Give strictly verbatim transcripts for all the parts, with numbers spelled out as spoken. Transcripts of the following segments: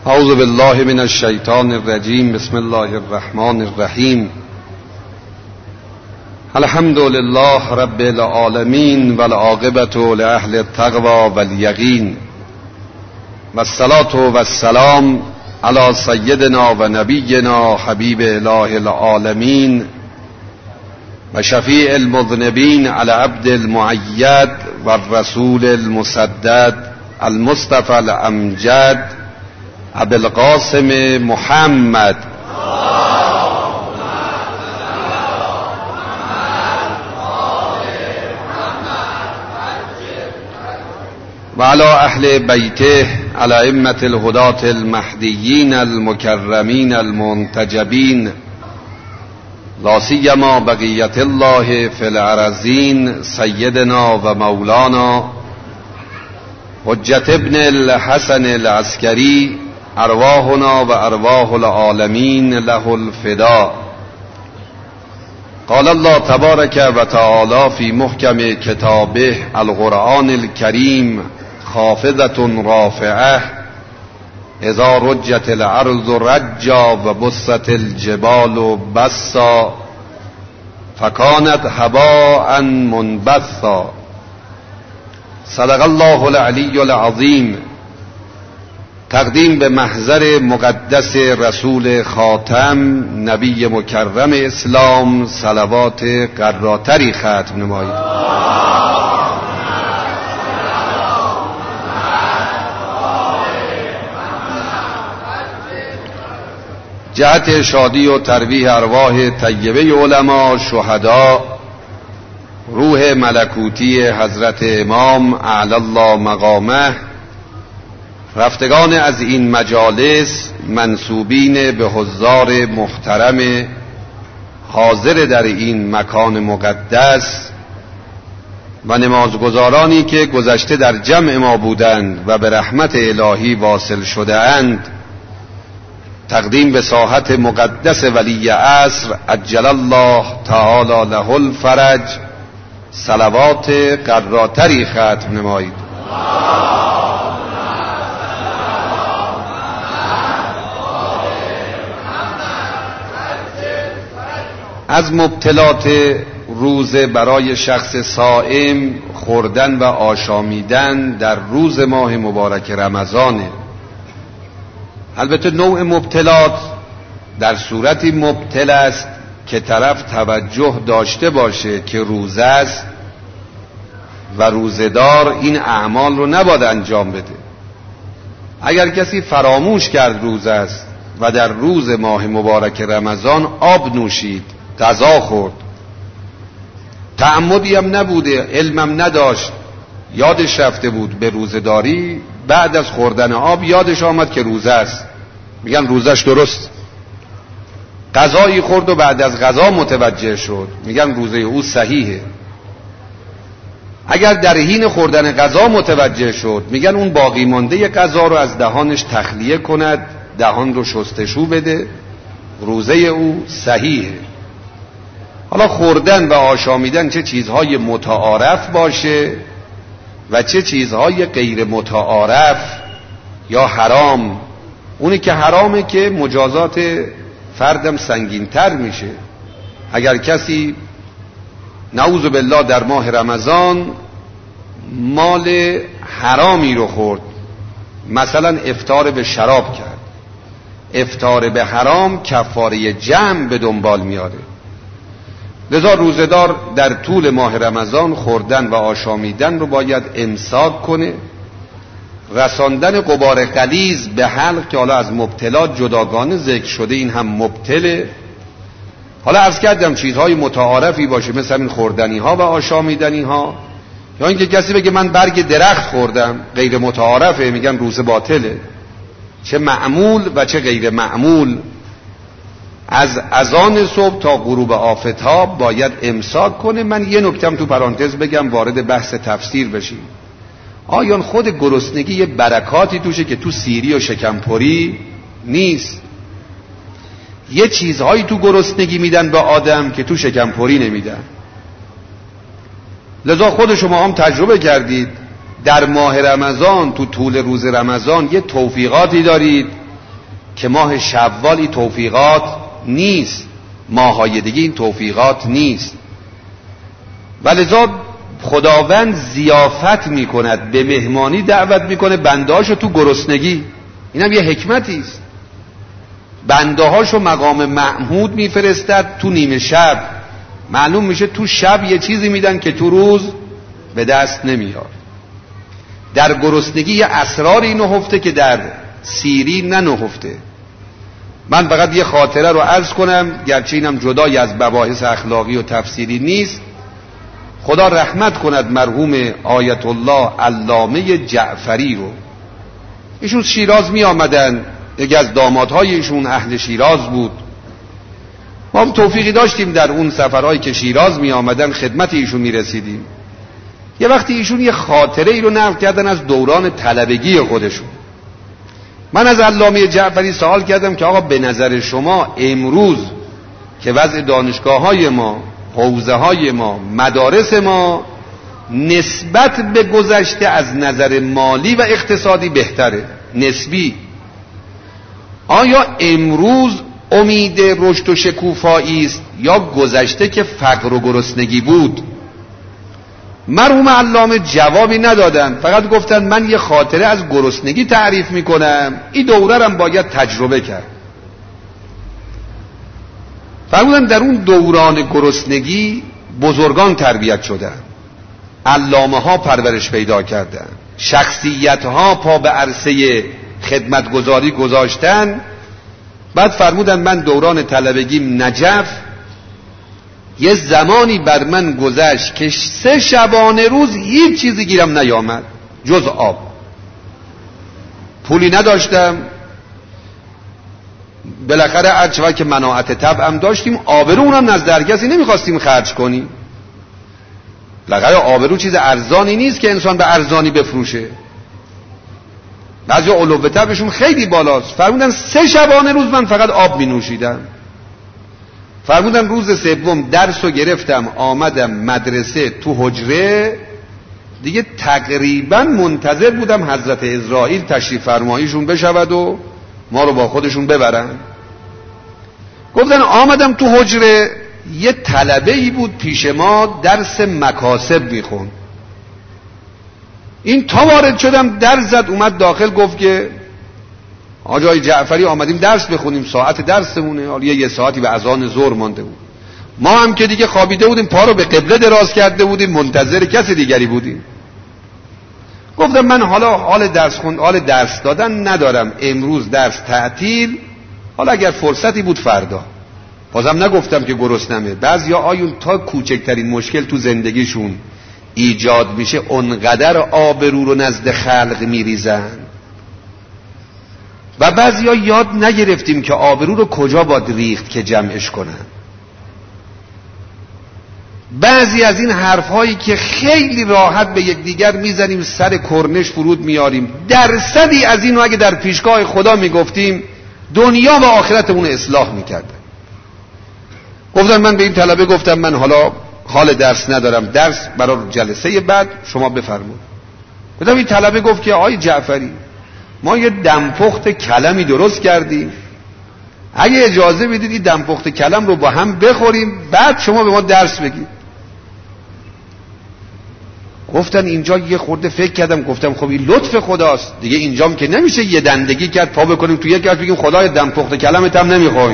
اعوذ بالله من الشیطان الرجیم. بسم الله الرحمن الرحیم. الحمد لله رب العالمین والعاقبة لأهل التقوى والیقین والصلاة والسلام علی سیدنا و نبینا حبیب اله العالمین و شفیع المذنبین علی عبد المؤید و الرسول المسدد المصطفى الامجد ابو القاسم محمد و علی اهل بیته الائمة الهداة المهدیین المکرمین المنتجبین لا سیما بقیة الله فی الارضین سیدنا و مولانا حجت ابن الحسن العسکری ارواحنا و ارواح العالمین له الفدا. قال الله تبارک و تعالی فی محکم کتابه القرآن الکریم خافضة رافعه اذا رجت الارض رجا و بست الجبال بسا فکانت هباء منبثا. صدق الله العلی العظیم. تقدیم به محضر مقدس رسول خاتم نبی مکرم اسلام صلوات قراتری ختم نمایید. جهت شادی و ترویح ارواح طیبه علما شهدا، روح ملکوتی حضرت امام اعلی الله مقامه، رفتگان از این مجالس منسوبین به حضار محترم حاضر در این مکان مقدس و نمازگزارانی که گذشته در جمع ما بودند و به رحمت الهی واصل شده اند، تقدیم به ساحت مقدس ولی عصر عجل الله تعالی له الفرج صلوات قراتری ختم نمایید. از مبتلات روزه برای شخص صائم خوردن و آشامیدن در روز ماه مبارک رمضانه. البته نوع مبتلات در صورتی مبتل است که طرف توجه داشته باشه که روزه است و روزه‌دار این اعمال رو نباید انجام بده. اگر کسی فراموش کرد روزه است و در روز ماه مبارک رمضان آب نوشید، غذا خورد، تعمدی هم نبوده، علمم نداشت، یادش رفته بود به روزه‌داری، بعد از خوردن آب یادش آمد که روزه است، میگن روزش درست. غذایی خورد و بعد از غذا متوجه شد، میگن روزه او صحیحه. اگر در حین خوردن غذا متوجه شد، میگن اون باقی مانده غذا رو از دهانش تخلیه کند، دهان رو شستشو بده، روزه او صحیحه. حالا خوردن و آشامیدن چه چیزهای متعارف باشه و چه چیزهای غیر متعارف یا حرام، اونی که حرامه که مجازات فردم سنگین‌تر میشه. اگر کسی نعوذ بالله در ماه رمضان مال حرامی رو خورد، مثلا افطار به شراب کرد، افطار به حرام کفاره جمع به دنبال میاره. لذا روزه‌دار در طول ماه رمضان خوردن و آشامیدن رو باید امساک کنه. رساندن غبار غلیظ به حلق که حالا از مبتلات جداگانه ذکر شده، این هم مبتله. حالا عرض کردم چیزهای متعارفی باشه مثل این خوردنی ها و آشامیدنی ها، یا اینکه کسی بگه من برگ درخت خوردم، غیر متعارفه، میگن روزه باطله. چه معمول و چه غیر معمول، از اذان صبح تا غروب آفتاب باید امساک کنه. من یه نکتم تو پرانتز بگم وارد بحث تفسیر بشیم. آیا خود گرسنگی یه برکاتی توشه که تو سیری و شکمپری نیست؟ یه چیزهایی تو گرسنگی میدن به آدم که تو شکمپری نمیدن. لذا خود شما هم تجربه کردید در ماه رمضان تو طول روز رمضان یه توفیقاتی دارید که ماه شوال این توفیقات نیست، ماهای دیگه این توفیقات نیست. ولذا خداوند ضیافت میکند، به مهمانی دعوت میکنه بندهاشو تو گرسنگی. اینم یه حکمتی است. بندهاشو مقام محمود میفرستد تو نیمه شب، معلوم میشه تو شب یه چیزی میدن که تو روز به دست نمیاد. در گرسنگی یه اسرار اینو هفته که در سیری ننهفته. من فقط یه خاطره رو عرض کنم، گرچه اینم جدای از مباحث اخلاقی و تفسیری نیست. خدا رحمت کند مرحوم آیت الله علامه جعفری رو. ایشون شیراز می آمدن، یکی از دامادهای ایشون اهل شیراز بود. ما هم توفیقی داشتیم در اون سفرهایی که شیراز می آمدن خدمت ایشون می رسیدیم. یه وقتی ایشون یه خاطره ای رو نقل کردن از دوران طلبگی خودشون. من از علامه جعفری سوال کردم که آقا به نظر شما امروز که وضع دانشگاه های ما، حوزه های ما، مدارس ما نسبت به گذشته از نظر مالی و اقتصادی بهتره، نسبی، آیا امروز امید رشد و شکوفایی است یا گذشته که فقر و گرسنگی بود؟ مرحوم علامه جوابی ندادن، فقط گفتن من یه خاطره از گرسنگی تعریف میکنم، این دوره رم باید تجربه کرد. فرمودن در اون دوران گرسنگی بزرگان تربیت شدن، علامه ها پرورش پیدا کردن، شخصیت ها پا به عرصه خدمتگزاری گذاشتن. بعد فرمودن من دوران طلبگیم نجف یه زمانی بر من گذشت که سه شبانه روز هیچ چیزی گیرم نیامد جز آب. پولی نداشتم، بالاخره هرچه که مناعت طبعم داشتیم، آبرو اونم نزد هر کسی نمیخواستیم خرج کنیم. بالاخره آبرو چیز ارزانی نیست که انسان به ارزانی بفروشه. بعضی علو طبعشون خیلی بالاست. فرمودن سه شبانه روز من فقط آب می نوشیدم. فرمودن روز سوم درس رو گرفتم، آمدم مدرسه تو حجره، دیگه تقریبا منتظر بودم حضرت عزرائیل تشریف فرماییشون بشود و ما رو با خودشون ببرن. گفتن آمدم تو حجره، یه طلبه ای بود پیش ما درس مکاسب میخون. این تا وارد شدم در زد اومد داخل، گفت که آقای جعفری آمدیم درس بخونیم، ساعت درسمونه، حالا یه ساعتی به اذان ظهر مانده بود. ما هم که دیگه خوابیده بودیم، پا رو به قبله دراز کرده بودیم، منتظر کسی دیگری بودیم. گفتم من حالا حال درس خوند، حال درس دادن ندارم، امروز درس تعطیل، حالا اگر فرصتی بود فردا. بازم نگفتم که گرسنمه. بعضیا آیون تا کوچکترین مشکل تو زندگیشون ایجاد میشه اونقدر آبرو رو نزد خلق میریزن و بعضیا یاد نگرفتیم که آبرو رو کجا باید ریخت که جمعش کنن. بعضی از این حرفهایی که خیلی راحت به یکدیگر میزنیم، سر کرنش فرود میاریم، درصدی از اینو اگه در پیشگاه خدا میگفتیم دنیا و آخرتمون اصلاح میکردن. گفتم من به این طلبه گفتم من حالا حال درس ندارم، درس برای جلسه بعد شما بفرمایید. گفتم این طلبه گفت که آقای جعفری ما یه دمپخت کلمی درست کردیم، اگه اجازه بدید این دمپخت کلم رو با هم بخوریم بعد شما به ما درس بگید. گفتن اینجا یه خورده فکر کردم، گفتم خب این لطف خداست دیگه، اینجام که نمیشه یه دندگی کرد پا بکنیم تو یک کاش بگیم خدای دمپخت کلمت هم نمیخوایم.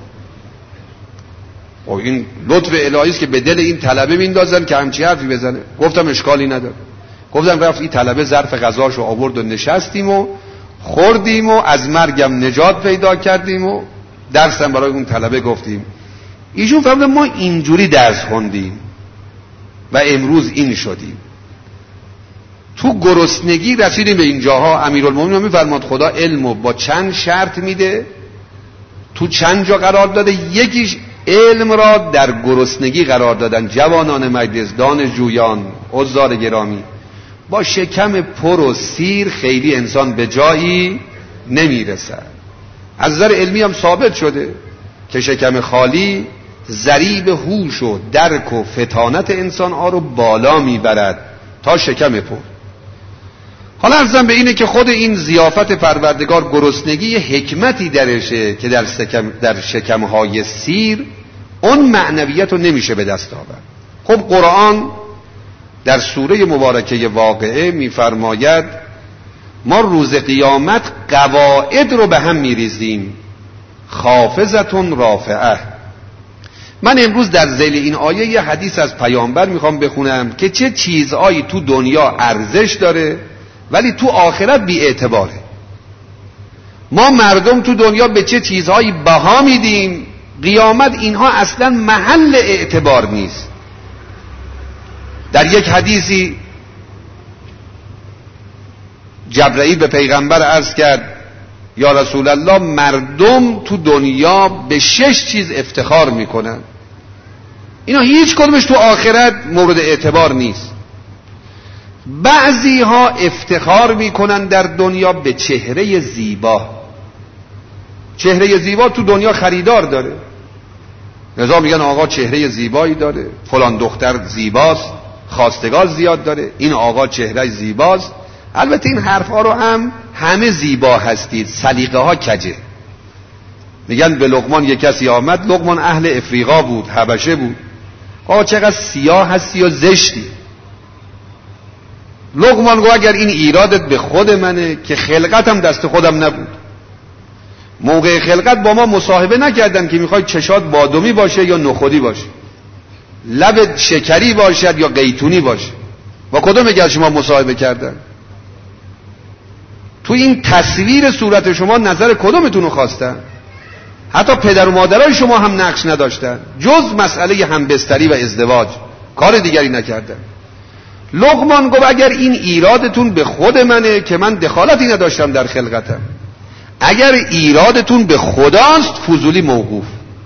خب این لطف الهی است که به دل این طلبه میندازن که همچی حرفی بزنه. گفتم اشکالی نداره. گفتم رفت این طلبه ظرف غذاشو آورد و نشستیم و خوردیم و از مرگم نجات پیدا کردیم و درسم برای اون طلبه گفتیم. ایشون فهمید ما اینجوری درس خوندیم و امروز این شدیم. تو گرسنگی رسیدیم به اینجاها. امیرالمومنین میفرماد خدا علمو با چند شرط میده، تو چند جا قرار داده. یکیش علم را در گرسنگی قرار دادن. جوانان مجلس، دانشجویان، عزار گرامی، با شکم پر و سیر خیلی انسان به جایی نمیرسد. از نظر علمی هم ثابت شده که شکم خالی ضریب هوش و درک و فطانت انسان ها رو بالا میبرد تا شکم پر. حالا عرضم به اینه که خود این ضیافت پروردگار گرسنگی حکمتی درشه که در شکم در شکمهای سیر اون معنویت رو نمیشه به دست آورد. خب قرآن در سوره مبارکه واقعه میفرماید ما روز قیامت قواعد رو به هم میریزیم، خافضتون رافعه. من امروز در ذیل این آیه یه حدیث از پیامبر میخوام بخونم که چه چیزهایی تو دنیا ارزش داره ولی تو آخرت بی اعتباره. ما مردم تو دنیا به چه چیزهایی بها میدیم، قیامت اینها اصلا محل اعتبار نیست. در یک حدیثی جبرئیل به پیغمبر عرض کرد یا رسول الله مردم تو دنیا به شش چیز افتخار میکنن، اینا هیچ کدومش تو آخرت مورد اعتبار نیست. بعضی ها افتخار میکنن در دنیا به چهره زیبا. چهره زیبا تو دنیا خریدار داره، لذا میگن آقا چهره زیبایی داره، فلان دختر زیباست، خواستگار زیاد داره، این آقا چهره زیباست. البته این حرف ها رو هم همه زیبا هستید، سلیقه ها کجه. میگن به لقمان یک کسی آمد، لقمان اهل افریقا بود، حبشه بود، آقا چقدر سیاه هستی و زشتی. لقمان گفت اگر این ایرادت به خود منه که خلقتم دست خودم نبود. موقع خلقت با ما مصاحبه نکردن که میخوای چشات بادومی باشه یا نخودی باشه، لبت شکری باشد یا قیتونی باشه. با کدوم اگر شما مصاحبه کردن؟ تو این تصویر صورت شما نظر کدومتون رو خواستن؟ حتی پدر و مادرای شما هم نقش نداشتن جز مسئله همبستری و ازدواج، کار دیگری نکردن. لقمان گفت اگر این ایرادتون به خود منه که من دخالتی نداشتم در خلقتم، اگر ایرادتون به خداست فضولی موقوف.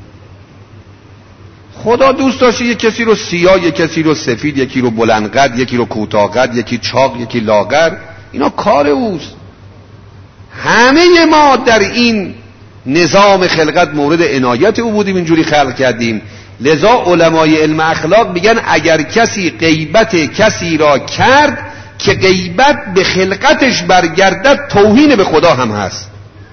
خدا دوست داشته یک کسی رو سیاه، یک کسی رو سفید، یکی رو بلندقد، یکی رو کوتاه‌قد، یکی چاق، یکی لاغر، اینا کار اوست. همه ما در این نظام خلقت مورد عنایت او بودیم، اینجوری خلق کردیم. لذا علمای علم اخلاق میگن اگر کسی غیبت کسی را کرد که غیبت به خلقتش برگردد توهین به خدا هم هست.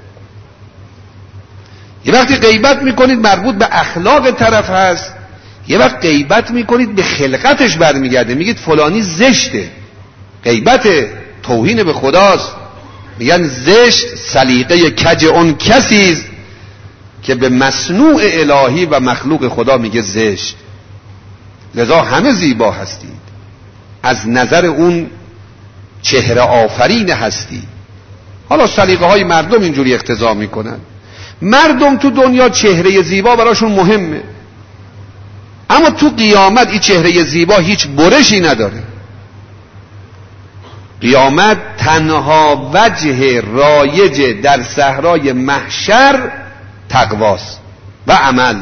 یه وقتی غیبت میکنید مربوط به اخلاق طرف هست، یه وقت غیبت میکنید به خلقتش برمیگرده، میگید فلانی زشته، غیبت توهین به خداست. میگن زشت سلیقه کج اون کسیست که به مصنوع الهی و مخلوق خدا میگه زشت. لذا همه زیبا هستید از نظر اون چهره آفرین هستی. حالا سلیقه های مردم اینجوری اقتضا میکنن. مردم تو دنیا چهره زیبا براشون مهمه، اما تو قیامت این چهره زیبا هیچ برشی نداره. قیامت تنها وجه رایج در صحرای محشر تقواست و عمل.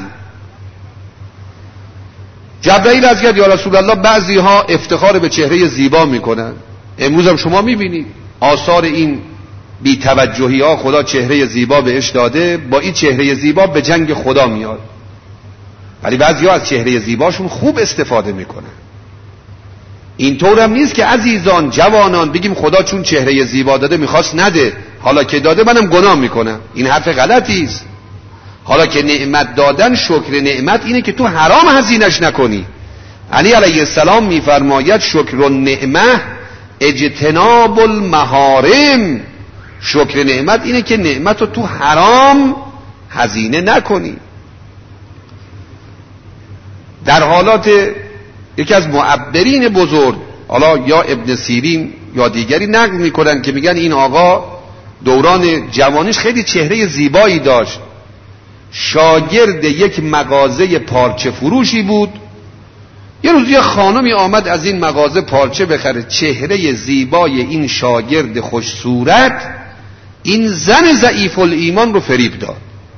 جبرئیل از گفت یا رسول الله بعضی ها افتخار به چهره زیبا میکنن. امروز هم شما میبینید آثار این بی توجهی ها، خدا چهره زیبا بهش داده، با این چهره زیبا به جنگ خدا میاد. ولی بعضی ها از چهره زیباشون خوب استفاده میکنن. اینطور هم نیست که عزیزان جوانان بگیم خدا چون چهره زیبا داده میخواست نده، حالا که داده منم گناه میکنم. این حرف غلطی است. حالا که نعمت دادن، شکر نعمت اینه که تو حرام هزینش نکنی. علی علیه السلام میفرماید شکر النعمه اجتناب المحارم. شکر نعمت اینه که نعمت رو تو حرام هزینه نکنی. در حالات یکی از معبرین بزرگ، حالا یا ابن سیرین یا دیگری نقل میکنن که میگن این آقا دوران جوانیش خیلی چهره زیبایی داشت، شاگرد یک مغازه پارچه فروشی بود. یه روز یه خانمی آمد از این مغازه پارچه بخره. چهره زیبای این شاگرد خوش صورت این زن ضعیف الایمان رو فریب داد.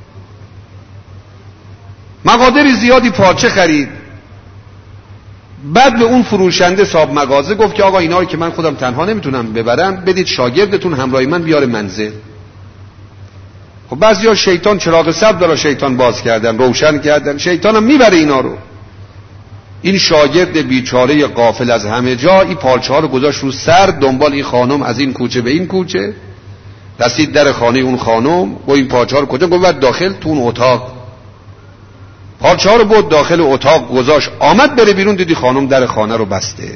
مقادر زیادی پارچه خرید. بعد به اون فروشنده صاحب مغازه گفت که آقا اینا رو که من خودم تنها نمیتونم ببرم، بدید شاگردتون همراه من بیاره منزل. خب بعضیا شیطان چراغ سبز داره، شیطان باز کردن، روشن کردن، شیطان هم میبره اینا رو. این شاگرد بیچاره غافل از همه جا این پارچه ها رو گذاشت رو سر، دنبال این خانم از این کوچه به این کوچه، رسید در خانه اون خانم و این پارچه ها رو کجا گذاشت؟ داخل تو اون اتاق. پارچه ها رو برد داخل اتاق گذاشت، آمد بره بیرون دیدی خانم در خانه رو بسته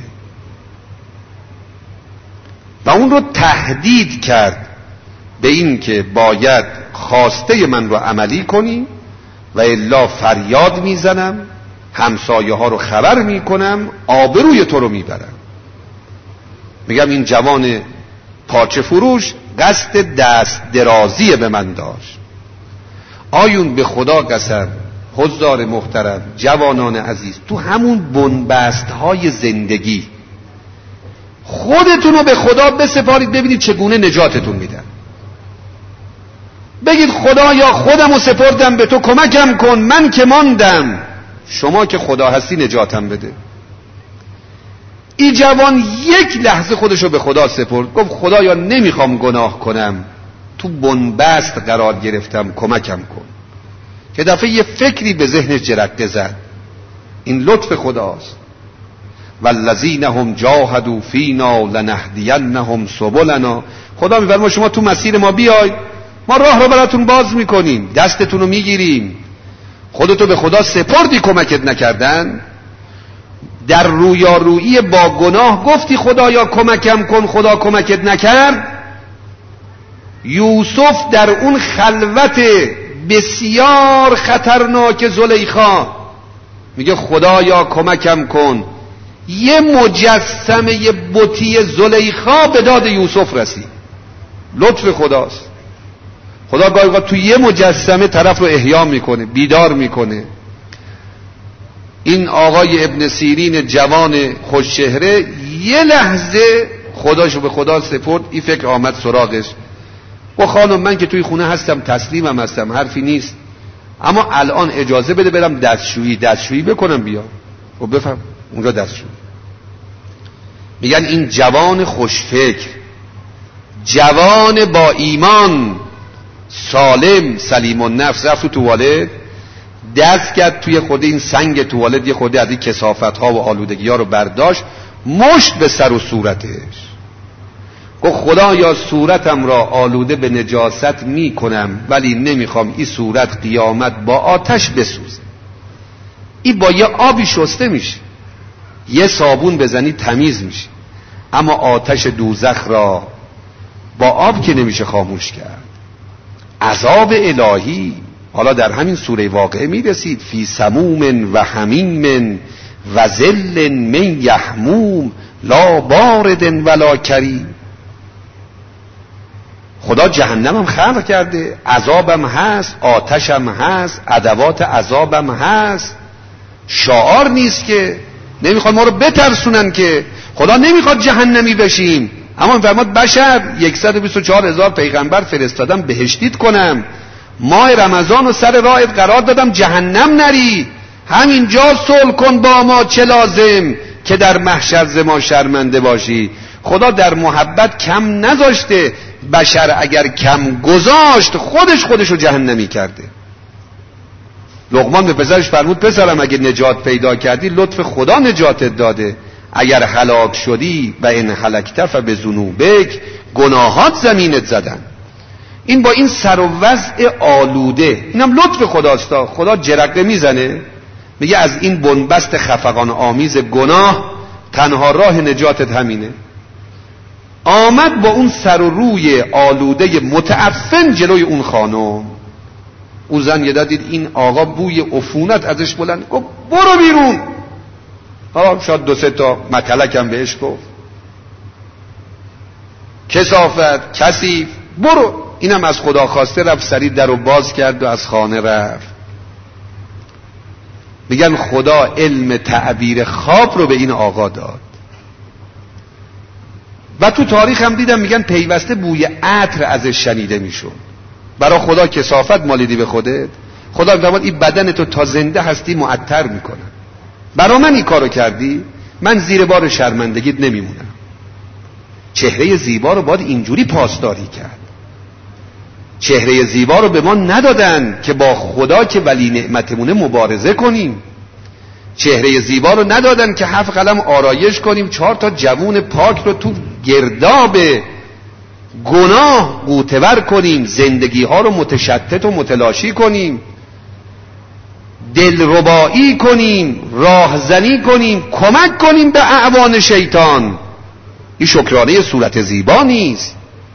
و اون رو تهدید کرد به این که باید خواسته من رو عملی کنی و الا فریاد میزنم، همسایه ها رو خبر میکنم، آبروی تو رو میبرم. میگم این جوان پارچه فروش قصد دست درازی به من داشت. آیون به خدا قسم حضار محترم، جوانان عزیز، تو همون بنبست های زندگی خودتون رو به خدا بسپارید، ببینید چگونه نجاتتون میدن. بگید خدا یا خودم رو سپردم به تو، کمکم کن، من که ماندم، شما که خدا هستی نجاتم بده. این جوان یک لحظه خودش رو به خدا سپرد، گفت خدایا نمیخوام گناه کنم، تو بنبست قرار گرفتم، کمکم کن. که دفعه یه فکری به ذهنش جرقه زد، این لطف خداست. والذین هم جاهدوا فینا لنهدینهم سبلنا. خدا میفرماید شما تو مسیر ما بیاید، ما راه رو براتون باز میکنیم، دستتون رو میگیریم. خودتو به خدا سپردی، کمکت نکردن، در رویارویی با گناه گفتی خدایا کمکم کن، خدا کمکت نکرد. یوسف در اون خلوت بسیار خطرناک زلیخا میگه خدایا کمکم کن، یه مجسمه بتی زلیخا به داد یوسف رسید. لطف خداست. خدا گاهی اوقات تو یه مجسمه طرف رو احیا میکنه، بیدار میکنه. این آقای ابن سیرین جوان خوشچهره یه لحظه خداشو به خدا سپرد، این فکر آمد سراغش، و خانم من که توی خونه هستم، تسلیمم هستم، حرفی نیست، اما الان اجازه بده برم دستشویی دستشویی بکنم بیام. و بفهم اونجا دستشویی. میگن این جوان خوشفکر، جوان با ایمان، سالم سلیم النفس، رفت تو توالت، دست کرد توی خود این سنگ توالت، یه خورده از این کثافت ها و آلودگی ها رو برداشت، مشت به سر و صورتش، گفت خدا یا صورتم را آلوده به نجاست می کنم، ولی نمیخوام این صورت قیامت با آتش بسوزه. این با یه آبی شسته میشه، یه صابون بزنی تمیز میشه، اما آتش دوزخ را با آب که نمیشه خاموش کرد. عذاب الهی حالا در همین سوره واقعه میرسید، فی سموم و حمیم و ظل من یحموم لا بارد ولا کریم. خدا جهنمم خلق کرده، عذابم هست، آتشم هست، ادوات عذابم هست. شعار نیست که، نمیخواد ما رو بترسونن که، خدا نمیخواد جهنمی بشیم، اما فرماد بشر صد و بیست و چهار هزار پیغمبر فرستادم بهشتیت کنم، ماه رمضان و سر راهت قرار دادم جهنم نری، همینجا صلح کن با ما، چه لازم که در محشر ز ما شرمنده باشی. خدا در محبت کم نذاشته، بشر اگر کم گذاشت خودش خودش رو جهنمی کرده. لقمان به پسرش فرمود پسرم اگه نجات پیدا کردی لطف خدا نجاتت داده، اگر هلاک شدی و ان هلکت فبذنوبک، گناهات زمینت زدن. این با این سر و وضع آلوده، اینم لطف خداست. خدا جرقه میزنه میگه از این بنبست خفقان آمیز گناه تنها راه نجاتت همینه. آمد با اون سر و روی آلوده متعفن جلوی اون خانم. اون زن یه دید این آقا بوی عفونت ازش بلند، گفت برو بیرون. حالا شاید دو سه تا متلکم بهش گفت، کثافت، کثیف، برو. اینم از خدا خواسته رفت، سریع در رو باز کرد و از خانه رفت. میگن خدا علم تعبیر خواب رو به این آقا داد. و تو تاریخ هم دیدم میگن پیوسته بوی عطر ازش شنیده میشون. برای خدا کثافت مالیدی به خودت؟ خدا میگه این بدن تو تا زنده هستی معطر میکنه. برای من این کارو کردی، من زیر بار شرمندگیت نمیمونم. چهره زیبا رو باید اینجوری پاسداری کرد. چهره زیبا رو به ما ندادن که با خدا که ولی نعمتمونه مبارزه کنیم. چهره زیبا رو ندادن که هفت قلم آرایش کنیم، چهار تا جوون پاک رو تو گرداب گناه غوطه‌ور کنیم، زندگی ها رو متشتت و متلاشی کنیم، دلربایی کنیم، راهزنی کنیم، کمک کنیم به اعوان شیطان. این شکرانه صورت زیبا نیست.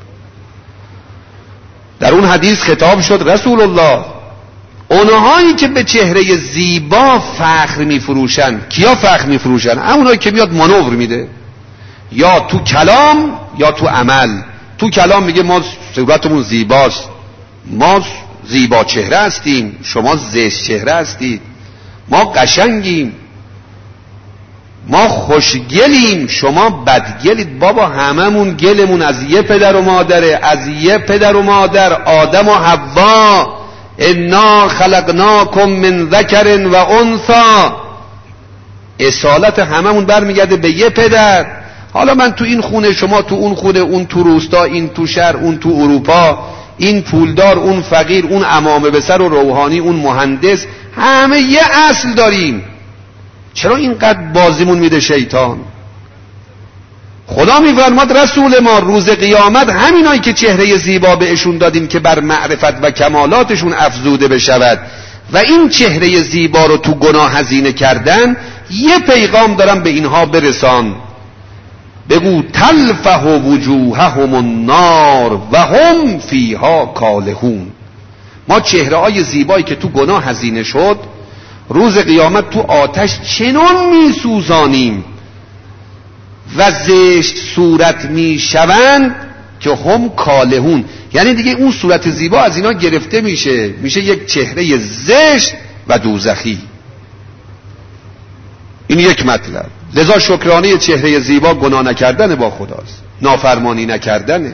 در اون حدیث خطاب شد رسول الله اونهایی که به چهره زیبا فخر میفروشن، کیا فخر میفروشن؟ همونایی که میاد مانور میده، یا تو کلام یا تو عمل. تو کلام میگه ما صورتمون زیباست، ما زیبا چهره هستیم، شما زشت چهره هستید، ما قشنگیم، ما خوشگلیم، شما بدگلید. بابا هممون گلمون از یه پدر و مادره، از یه پدر و مادر، آدم و حوا. انا خلقناکم من ذکر و انثی. اصالت هممون برمیگرده به یه پدر. حالا من تو این خونه، شما تو اون خونه، اون تو روستا، این تو شهر، اون تو اروپا، این پولدار، اون فقیر، اون عمامه به سر و روحانی، اون مهندس، همه یه اصل داریم. چرا اینقدر بازیمون میده شیطان؟ خدا میفرماد رسول ما روز قیامت همینایی که چهره زیبا بهشون دادیم که بر معرفت و کمالاتشون افزوده بشود و این چهره زیبا رو تو گناه هزینه کردن، یه پیغام دارم به اینها برسان، بگو تلفح وجوههم النار و هم فیها کالحون. ما چهره های زیبایی که تو گناه هزینه شد روز قیامت تو آتش چنان می سوزانیم و زشت صورت می شوند که هم کالحون، یعنی دیگه اون صورت زیبا از اینا گرفته میشه، میشه یک چهره زشت و دوزخی. این یک مطلب. لذا شکرانه چهره زیبا گناه نکردن با خداست، نافرمانی نکردنه.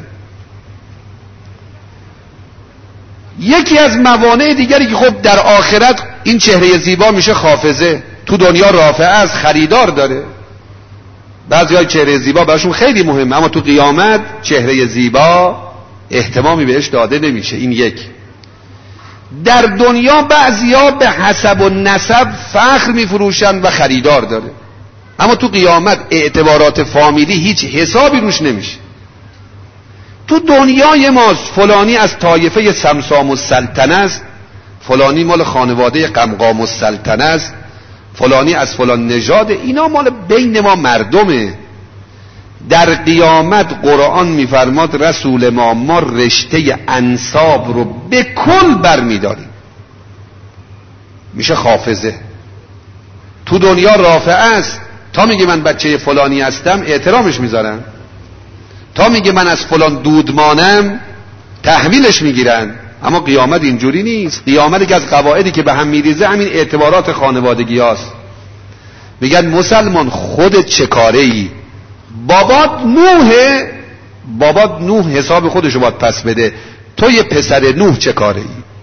یکی از موانع دیگری که خب در آخرت این چهره زیبا میشه حافظه، تو دنیا رافعه از خریدار داره. بعضی های چهره زیبا براشون خیلی مهمه، اما تو قیامت چهره زیبا اهتمامی بهش داده نمیشه. این یک. در دنیا بعضی ها به حسب و نسب فخر میفروشن و خریدار داره، اما تو قیامت اعتبارات فامیلی هیچ حسابی روش نمیشه. تو دنیای ماست فلانی از طایفه سمسام السلطنه است، فلانی مال خانواده قمقام السلطنه است، فلانی از فلان نژاد. اینا مال بین ما مردمه. در قیامت قرآن میفرماد رسول ما ما رشته انساب رو به کل بر میداریم، میشه حافظه. تو دنیا رافعه است، تا میگه من بچه فلانی هستم احترامش میذارن، تا میگه من از فلان دودمانم تحویلش میگیرن. اما قیامت اینجوری نیست. قیامت که از قواعدی که به هم میریزه همین اعتبارات خانوادگی هاست. میگن مسلمان خودت چه کاره ای؟ بابات نوحه، بابات نوح حساب خودشو باید پس بده، تو یه پسر نوح چه کاره ای؟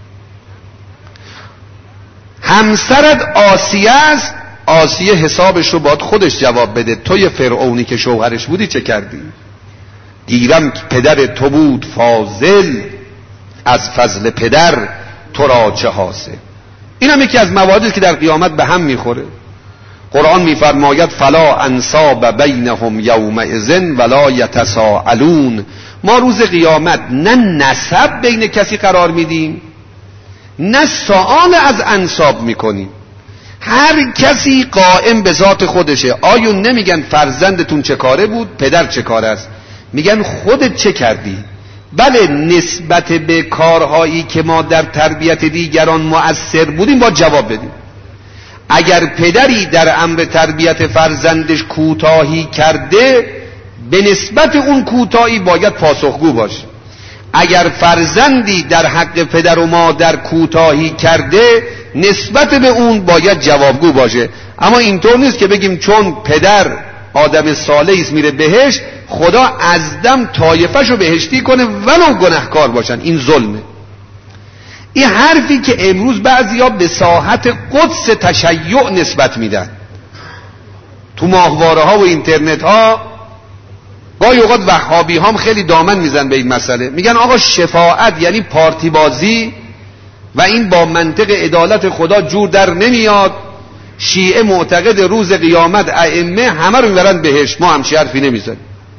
همسرت آسیه است، آسیه حسابش رو باید خودش جواب بده، تو یه فرعونی که شوهرش بودی چه کردی؟ گیرم پدر تو بود فاضل، از فضل پدر تو را چه حاصل. این هم یکی از مواردی که در قیامت به هم میخوره. قرآن میفرماید فلا انساب بینهم یومئذ ولا یتساءلون. ما روز قیامت نه نسب بین کسی قرار میدیم نه سوال از انساب میکنیم. هر کسی قائم به ذات خودشه. آیون نمیگن فرزندتون چه کاره بود، پدر چه کاره است، میگن خودت چه کردی. بله نسبت به کارهایی که ما در تربیت دیگران مؤثر بودیم با جواب بدیم. اگر پدری در امر تربیت فرزندش کوتاهی کرده به نسبت اون کوتاهی باید پاسخگو باشه. اگر فرزندی در حق پدر و مادر کوتاهی کرده نسبت به اون باید جوابگو باشه. اما اینطور نیست که بگیم چون پدر آدم صالحی است میره بهشت، خدا از دم طایفه‌شو بهشتی کنه ولو گناهکار باشن. این ظلمه. این حرفی که امروز بعضیا به ساحت قدس تشیع نسبت میدن تو ماهواره ها و اینترنت ها، گاهی اوقات وهابی هم خیلی دامن میزن به این مسئله، میگن آقا شفاعت یعنی پارتی بازی و این با منطق عدالت خدا جور در نمیاد. شیعه معتقد روز قیامت ائمه همه رو میبرن بهشت، ما همچین حرفی نمیزنیم.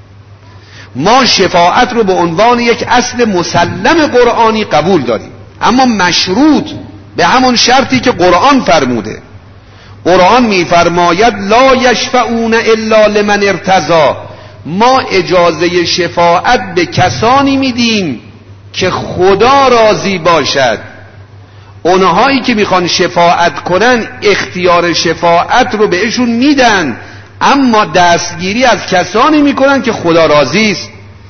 ما شفاعت رو به عنوان یک اصل مسلم قرآنی قبول داریم، اما مشروط به همون شرطی که قرآن فرموده. قرآن میفرماید لا یشفعون الا لمن ارتضی، ما اجازه شفاعت به کسانی میدیم که خدا راضی باشد. اونهایی که میخوان شفاعت کنن اختیار شفاعت رو بهشون میدن، اما دستگیری از کسانی میکنن که خدا راضی است.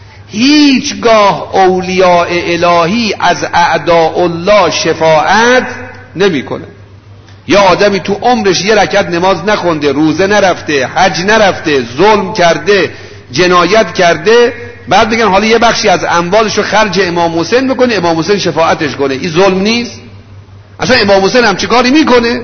هیچگاه اولیاء الهی از اعداء الله شفاعت نمیکنه. یا آدمی تو عمرش یه رکعت نماز نخونده، روزه نرفته، حج نرفته، ظلم کرده، جنایت کرده، بعد بگن حالا یه بخشی از اموالش رو خرج امام حسین بکنه، امام حسین شفاعتش کنه. این ظلم نیست؟ اصلا امام حسین هم چه کاری میکنه؟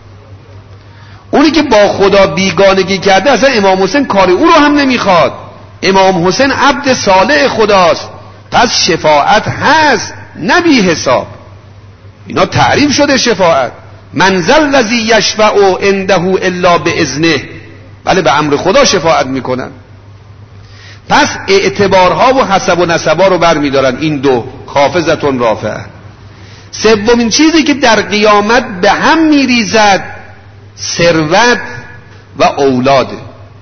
اونی که با خدا بیگانگی کرده اصلا امام حسین کار او رو هم نمیخواد. امام حسین عبد صالح خداست، پس شفاعت هست نه بی حساب. اینا تعریف شده شفاعت. من ذا الذی یشفع عنده الا باذنه، بله به امر خدا شفاعت میکنن. پس اعتبارها و حسب و نسبها رو برمیدارن این دو، خافضتون رافعه. سومین چیزی که در قیامت به هم میریزد ثروت و اولاده.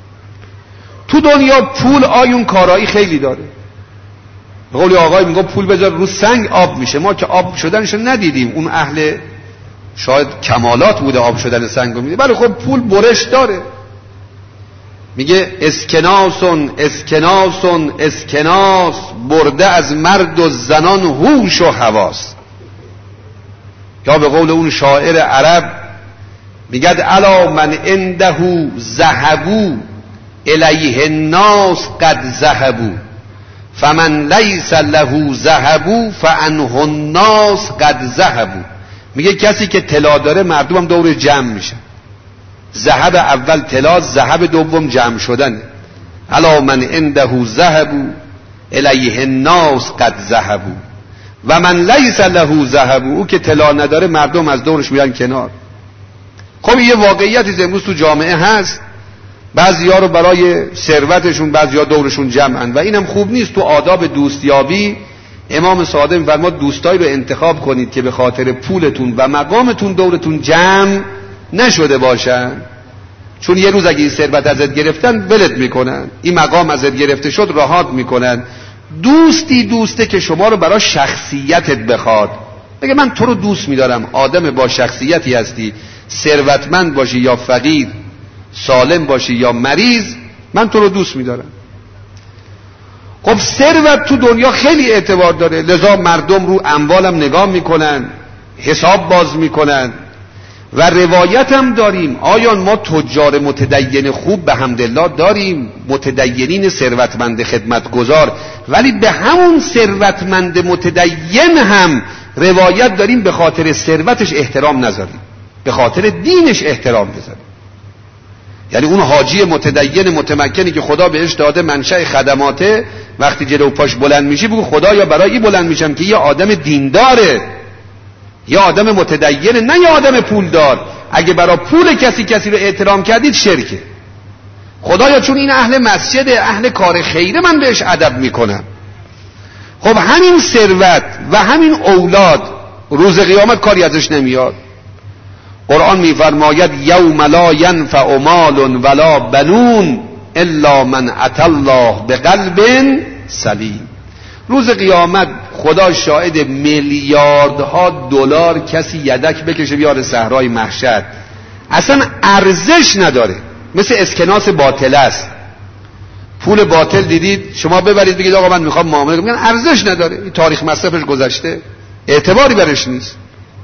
تو دنیا پول آیون کارایی خیلی داره. به قول آقای میگه پول بذار رو سنگ آب میشه. ما که آب شدنشو ندیدیم، اون اهل شاید کمالات بوده آب شدن سنگو میده، ولی خب پول برش داره. میگه اسکناسون اسکناسون اسکناس، برده از مرد و زنان هوش و حواس. یا به قول اون شاعر عرب میگه الا من عنده ذهبوا الیه الناس قد ذهبوا فمن لیس له ذهبوا فعنه الناس قد ذهبوا. میگه کسی که طلا داره مردم هم دور جمع میشن. ذهب اول طلا، ذهب دوم جمع شدن. الا من عنده ذهبوا الیه الناس قد ذهبوا و من لیس له ذهبوا، او که طلا نداره مردم از دورش میان کنار. خب یه واقعیتی امروز تو جامعه هست، بعضیا رو برای ثروتشون بعضیا دورشون جمعن و اینم خوب نیست. تو آداب دوستیابی امام صادق می‌فرماد دوستایی رو انتخاب کنید که به خاطر پولتون و مقامتون دورتون جمع نشده باشن، چون یه روز اگه این ثروت ازت گرفتن ولت میکنن، این مقام ازت گرفته شد راحت میکنن. دوستی دوسته که شما رو برای شخصیتت بخواد، بگه من تو رو دوست میدارم، آدم با شخصیتی هستی، ثروتمند باشی یا فقیر، سالم باشی یا مریض، من تو رو دوست میدارم. خب ثروت تو دنیا خیلی اعتبار داره، لذا مردم رو اموالم نگاه میکنن، حساب باز میکنن. و روایت هم داریم، آیا ما تجار متدین خوب به حمدالله داریم، متدینین ثروتمند خدمتگزار، ولی به همون ثروتمند متدین هم روایت داریم به خاطر ثروتش احترام نذاریم، به خاطر دینش احترام بذاریم. یعنی اون حاجی متدین متمکنی که خدا بهش داده منشأ خدماته، وقتی جلو پاش بلند میشی بگو خدایا برای این بلند میشم که یه آدم دینداره، یه آدم متدینه، نه یه آدم پولدار. اگه برای پول کسی کسی رو احترام کردید شرکه. خدایا چون این اهل مسجد، اهل کار خیره، من بهش ادب میکنم. خب همین ثروت و همین اولاد روز قیامت کاری ازش نمیاد. قرآن میفرماید یوم لا ینفع مال ولا بنون الا من اتى الله بقلب سلیم. روز قیامت خدا شاهد میلیاردها دلار کسی یدک بکشه بیاره صحرای محشر، اصلا ارزش نداره، مثل اسکناس باطل است. پول باطل دیدید شما ببرید بگید آقا من میخوام معامله کنم، میگن ارزش نداره، این تاریخ مصرفش گذشته، اعتباری برش نیست،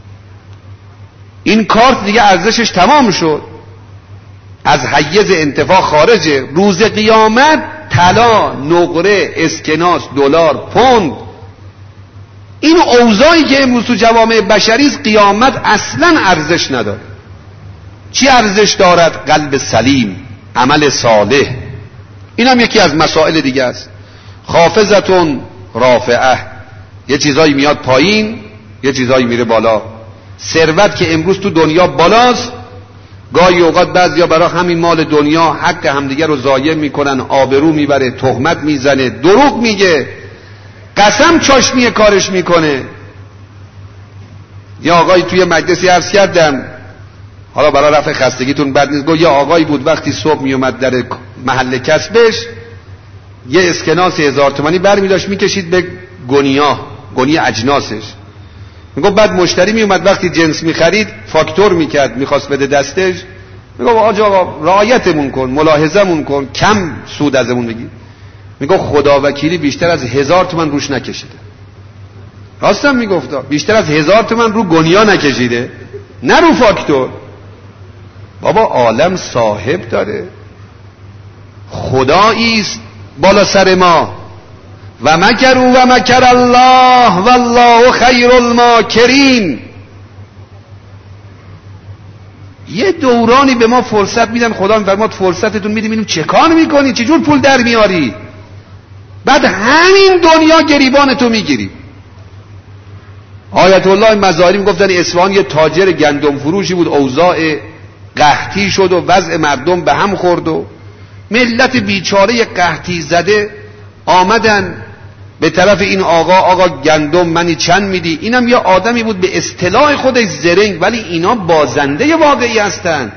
این کارت دیگه ارزشش تمام شد، از حیز انتفاع خارجه. روز قیامت طلا، نقره، اسکناس، دلار، پوند، این اوضاعی که امروز تو جوامع بشری است، قیامت اصلا ارزش نداره. چی ارزش دارد؟ قلب سلیم، عمل صالح. این هم یکی از مسائل دیگه است. خافضتون رافعه، یه چیزایی میاد پایین، یه چیزایی میره بالا. ثروت که امروز تو دنیا بالاست، گاهی اوقات بعضیا برای همین مال دنیا حق همدیگه رو ضایع میکنن، آبرو میبره، تهمت میزنه، دروغ میگه، قسم چاشنی کارش میکنه. یه آقایی توی مجلسی عرض کردم، حالا برای رفع خستگیتون بد نیست، گفت یه آقایی بود وقتی صبح میومد در محل کسبش یه اسکناس هزار تومانی برمی داشت میکشید به گونیا، گونی اجناسش. میگفت بعد مشتری میومد وقتی جنس میخرید فاکتور میکرد، میخواست بده دستش، میگفت آقا آقا رعایتمون کن، ملاحظمون کن، کم سود ازمون بگیر. میگفت خدا وکیلی بیشتر از هزار تومن روش نکشیده. راستم میگفت بیشتر از هزار تومن رو گونیا نکشیده، نه رو فاکتور. بابا عالم صاحب داره، خدایی است بالا سر ما. و مکروا و مکر الله والله خیر الماکرین. یه دورانی به ما فرصت میدن، خدا میفرماد فرصتتون میدیم، اینو چه کار میکنی، چه جور پول در میاری، بعد همین دنیا گریبانتو میگیری. آیت الله مظاهری میگفتن اصفهان یه تاجر گندم فروشی بود، اوضاع قحطی شد و وضع مردم به هم خورد و ملت بیچاره قحطی زده آمدن به طرف این آقا، آقا گندم منی چند میدی؟ اینم یه آدمی بود به اصطلاح خودش زرنگ، ولی اینا بازنده واقعی هستن.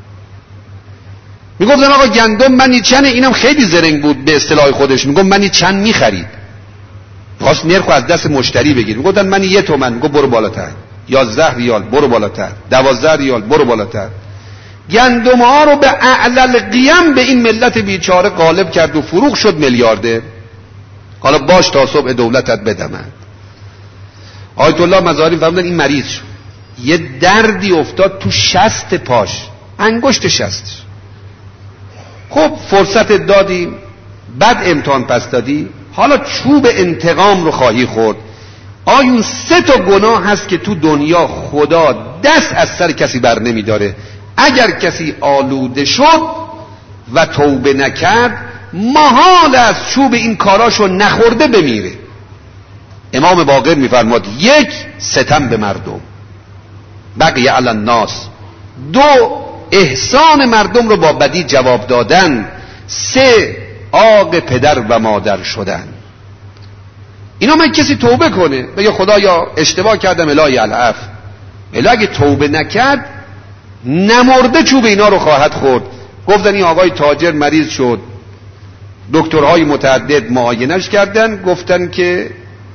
میگفتن آقا گندم منی چنده؟ اینم خیلی زرنگ بود به اصطلاح خودش، میگفت منی چند میخرید؟ خواست نرخ از دست مشتری بگیر. میگفتن منی یه تومن، میگفت برو بالاتر. یازده ریال برو بالاتر، دوازده ریال برو بالاتر. گندم ها رو به اعلل قیم به این ملت بیچاره غالب کرد و فروغ شد میلیارده. حالا باش تا صبح دولتت بدمند. آیت الله مظاهری فهمیدن این مریض شد، یه دردی افتاد تو شست پاش، انگشت شستش. خب فرصت دادیم، بعد امتحان پس دادی، حالا چوب انتقام رو خواهی خورد. آیون سه تا گناه هست که تو دنیا خدا دست از سر کسی بر نمی داره. اگر کسی آلوده شد و توبه نکرد، محال از چوب این کاراشو نخورده بمیره. امام باقر میفرماد یک، ستم به مردم، بقی علی الناس. دو، احسان مردم رو با بدی جواب دادن. سه، عاق پدر و مادر شدن. اینا من کسی توبه کنه بگه خدایا اشتباه کردم الهی العفو، الهی اگه توبه نکرد نمرده چوب اینا رو خواهد خورد. گفتن این آقای تاجر مریض شد، دکترهای متعدد معاینش کردن، گفتن که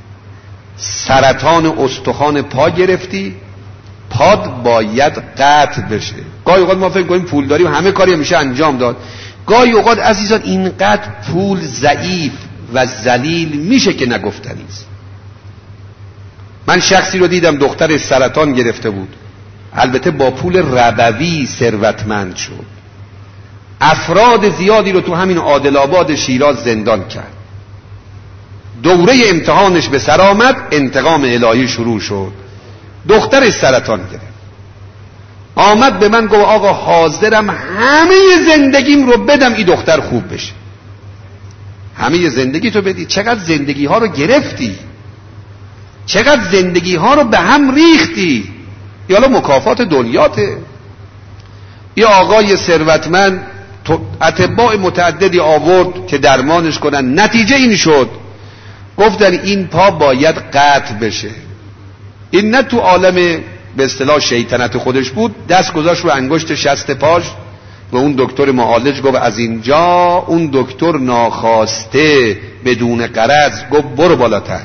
سرطان استخوان پا گرفتی، پاد باید قطع بشه. گاهی اوقات ما فکر کنیم پول داریم همه کاری میشه انجام داد. گاهی اوقات عزیزان اینقدر پول ضعیف و ذلیل میشه که نگفتنی است. من شخصی رو دیدم دختر سرطان گرفته بود، البته با پول ربوی ثروتمند شد. افراد زیادی رو تو همین عادل آباد شیراز زندان کرد. دوره امتحانش به سر آمد، انتقام الهی شروع شد. دختر سرطان گرفت، آمد به من گفت آقا حاضرم همه زندگیم رو بدم این دختر خوب بشه. همه زندگی تو بدی؟ چقدر زندگی ها رو گرفتی، چقدر زندگی ها رو به هم ریختی. یالا مکافات دنیاته. یا آقای ثروتمند اطباء متعددی آورد که درمانش کنن، نتیجه این شد گفتن این پا باید قطع بشه. این نه تو عالم به اصطلاح شیطنت خودش بود، دست گذاشت رو انگشت شست پاش و اون دکتر معالج گفت از اینجا، اون دکتر ناخواسته بدون غرض گفت برو بالاتر.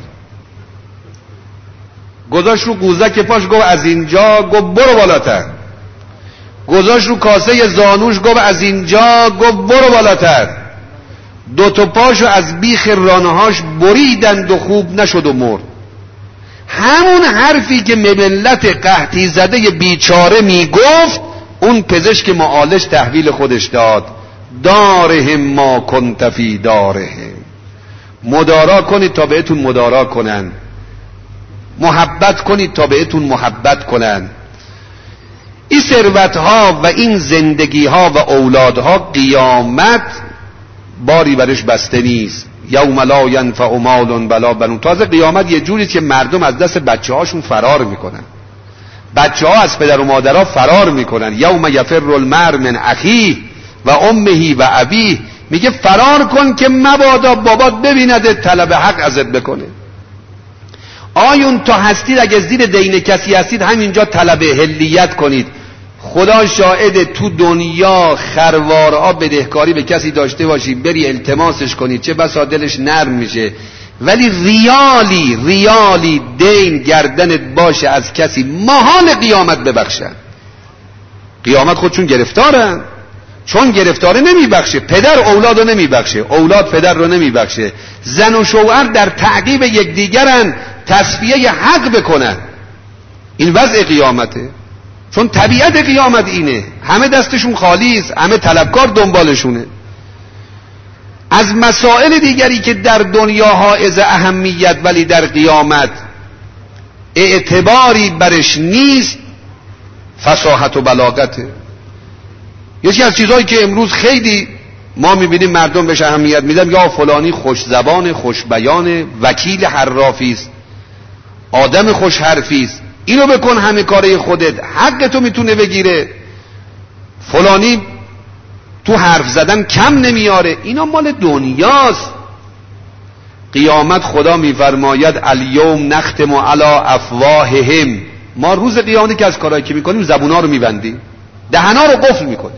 گذاشت رو قوزک پاش گفت از اینجا، گفت برو بالاتر. گذاشت رو کاسه زانوش گفت از اینجا، گفت برو بالاتر. دو تا پاشو از بیخ رانهاش بریدند و خوب نشد و مرد. همون حرفی که ملت قحطی زده بیچاره میگفت، اون پزشک معالج تحویل خودش داد. دارهم ما کنت فی دارهم. مدارا کنید تا بهتون مدارا کنن، محبت کنید تا بهتون محبت کنن. این ثروت ها و این زندگی ها و اولاد ها قیامت باری برش بسته نیست. یوم لا ینفع مال ولا بنون. تازه قیامت یه جوری که مردم از دست بچه هاشون فرار میکنن. بچه ها از پدر و مادرها فرار میکنن. یوم یفر المرء من اخیه و امه و ابیه، میگه فرار کن که مبادا بابات ببیند طلب حق ازت بکنه. آیون تا هستید اگه زیر دین کسی هستید همینجا طلب هلیت کنید. خدا شاهد تو دنیا خروارها بدهکاری به کسی داشته باشی بری التماسش کنید چه بسا دلش نرم میشه، ولی ریالی ریالی دین گردنت باشه از کسی محال قیامت ببخشن. قیامت خودشون گرفتارن، چون گرفتاره نمیبخشه. پدر اولاد رو نمیبخشه، اولاد پدر رو نمیبخشه. زن و شوهر در تعقیب یکدیگرن تصفیه حق بکنن. این وضع قیامته، چون طبیعت قیامت اینه. همه دستشون خالی است، همه طلبکار دنبالشونه. از مسائل دیگری که در دنیا حائز اهمیت ولی در قیامت اعتباری برش نیست فصاحت و بلاغته. یکی از چیزهایی که امروز خیلی ما میبینیم مردم بهش اهمیت میدن، یا فلانی خوش زبان، خوش بیان، وکیل حرافی است، آدم خوش حرفی است، اینو بکن همه کاره خودت، حق تو میتونه بگیره، فلانی تو حرف زدن کم نمیاره. اینا مال دنیاست. قیامت خدا میفرماید الیوم نختم علی افواههم، ما روز قیامت که از کارهایی که میکنیم زبونا رو میبندیم، دهنا رو قفل میکنیم،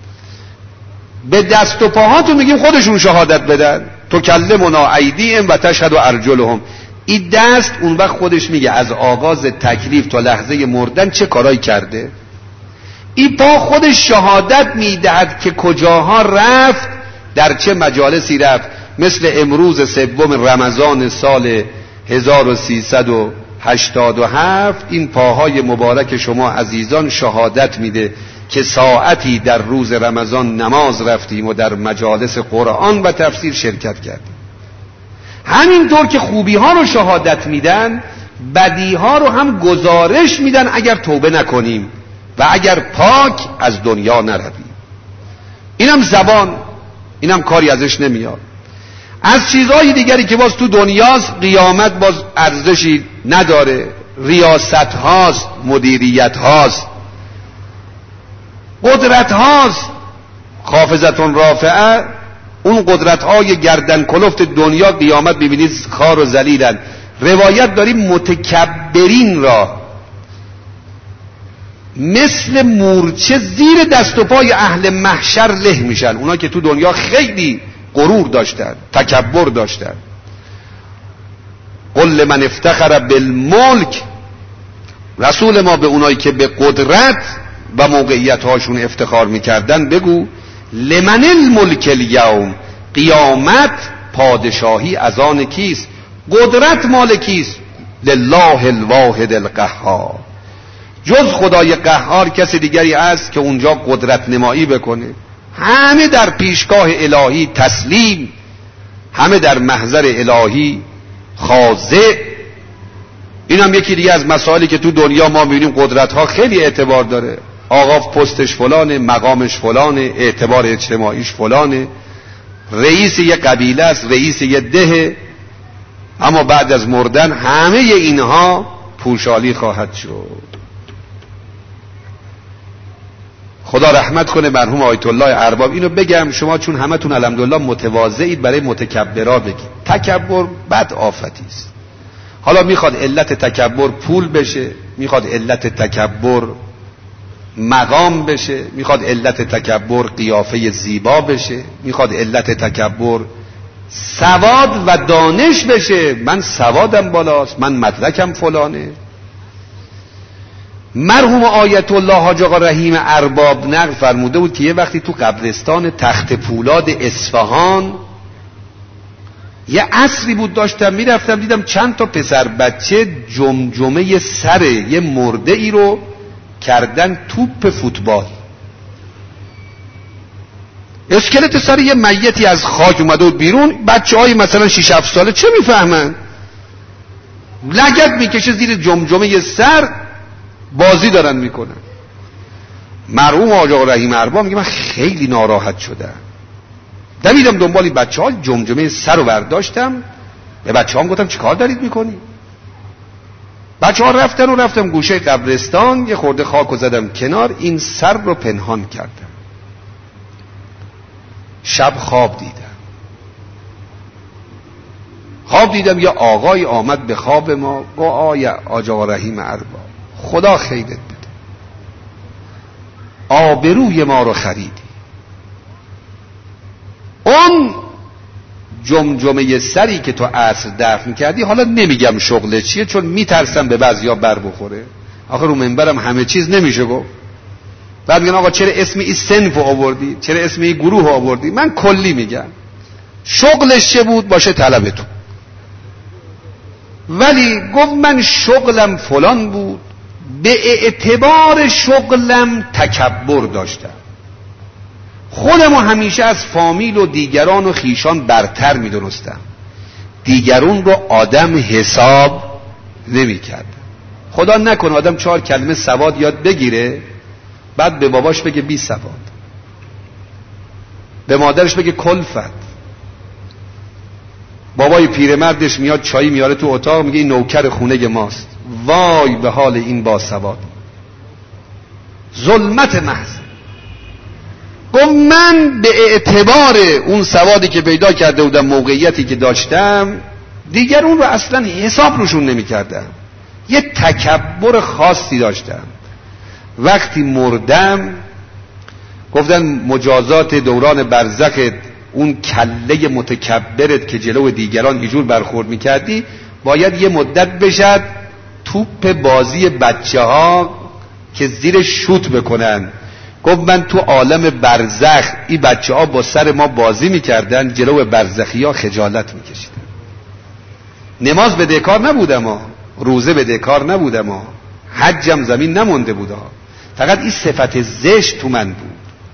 به دست و پاهاتون میگیم خودشون شهادت بدن. تکلمنا ایدیهم و تشهد ارجلهم. این دست اون وقت خودش میگه از آغاز تکلیف تا لحظه مردن چه کارایی کرده. این پا خودش شهادت میدهد که کجاها رفت، در چه مجالسی رفت. مثل امروز سوم رمضان سال هزار و سیصد و هشتاد و هفت این پاهای مبارک شما عزیزان شهادت میده که ساعتی در روز رمضان نماز رفتیم و در مجالس قرآن و تفسیر شرکت کردیم. همینطور که خوبی ها رو شهادت میدن، بدی ها رو هم گزارش میدن اگر توبه نکنیم و اگر پاک از دنیا نرویم. اینم زبان، اینم کاری ازش نمیاد. از چیزهای دیگری که باز تو دنیاست قیامت باز ارزشی نداره. ریاست هاست، مدیریت هاست، قدرت هاست. خافضتون رافعه، اون قدرت های گردن کلفت دنیا قیامت ببینید خار و ذلیلن. روایت داریم متکبرین را مثل مورچه زیر دست و پای اهل محشر له میشن. اونا که تو دنیا خیلی غرور داشتن، تکبر داشتن. قل لمن افتخر بالملک، رسول ما به اونایی که به قدرت و موقعیت هاشون افتخار میکردن بگو لمن الملک الیوم، قیامت پادشاهی از آن کیست؟ قدرت مال کیست؟ لله الواحد القهار. جز خدای قهار کسی دیگری است که اونجا قدرت نمایی بکنه. همه در پیشگاه الهی تسلیم، همه در محضر الهی خاضع. این هم یکی دیگه از مسائلی که تو دنیا ما میبینیم قدرت ها خیلی اعتبار داره. آقا پستش فلانه، مقامش فلانه، اعتبار اجتماعیش فلانه، رئیس یه قبیله است، رئیس یه ده، اما بعد از مردن همه اینها پوشالی خواهد شد. خدا رحمت کنه مرحوم آیت الله ارباب. اینو بگم شما چون همتون الحمدلله متواضعید برای متکبرا بگید. تکبر بد آفتی است. حالا میخواد علت تکبر پول بشه، میخواد علت تکبر مقام بشه، میخواد علت تکبر قیافه زیبا بشه، میخواد علت تکبر سواد و دانش بشه. من سوادم بالاست، من مدرکم فلانه. مرحوم آیت الله حاج آقا رحیم ارباب نقل فرموده بود که یه وقتی تو قبرستان تخت پولاد اصفهان یه عصری بود داشتم میرفتم دیدم چند تا پسر بچه جمجمه سر یه مرده ای رو کردن توپ فوتبال. اسکلت سر یه میتی از خاک اومده بود بیرون. بچه های مثلا شش هفت ساله چه میفهمن؟ لگد میکشه زیر جمجمه سر، بازی دارن میکنن. مرحوم حاج آقا رحیم ارباب میگه من خیلی ناراحت شدم، دویدم دنبال بچه ها، جمجمه سر رو برداشتم، به بچه ها گفتم چیکار دارید میکنی؟ بچه ها رفتن و رفتم گوشه قبرستان، یه خورده خاک و زدم کنار، این سر رو پنهان کردم. شب خواب دیدم خواب دیدم یه آقای آمد به خواب ما، گفت آیا آجا رحیم ارباب، خدا خیرت بده، آبروی ما رو خریدی. اون جمجمه سری که تو عصر دفن کردی، حالا نمیگم شغل چیه چون میترسم به بعضیا بر بخوره، آخه رو منبرم همه چیز نمیشه گفت. بعد میگن آقا چرا اسم این صنف رو آوردی، چرا اسم این گروه رو آوردی؟ من کلی میگم شغلش چه بود باشه طلبتون. ولی گفت من شغلم فلان بود، به اعتبار شغلم تکبر داشتم، خودمو همیشه از فامیل و دیگران و خیشان برتر میدونستم، دیگرون رو آدم حساب نمی کردم. خدا نکنه آدم چهار کلمه سواد یاد بگیره، بعد به باباش بگه بی سواد، به مادرش بگه کلفت، بابای پیرمردش میاد چای میاره تو اتاق میگه این نوکر خونه ماست. وای به حال این با سواد، ظلمت محض. گفت من به اعتبار اون سوادی که پیدا کرده بودم، موقعیتی که داشتم، دیگر اون رو اصلا حساب روشون نمی کردم، یه تکبر خاصی داشتم. وقتی مردم گفتن مجازات دوران برزخ اون کله متکبرت که جلو دیگران اینجور برخورد میکردی، باید یه مدت بشد توپ بازی بچه ها که زیر شوت بکنن. گفت من تو عالم برزخ این بچه ها با سر ما بازی میکردن، جلو برزخی ها خجالت میکشیدن. نماز به دکار نبودم ها، روزه به دکار نبودم ها، حجم زمین نمونده بود ها، فقط این صفت زشت تو من بود.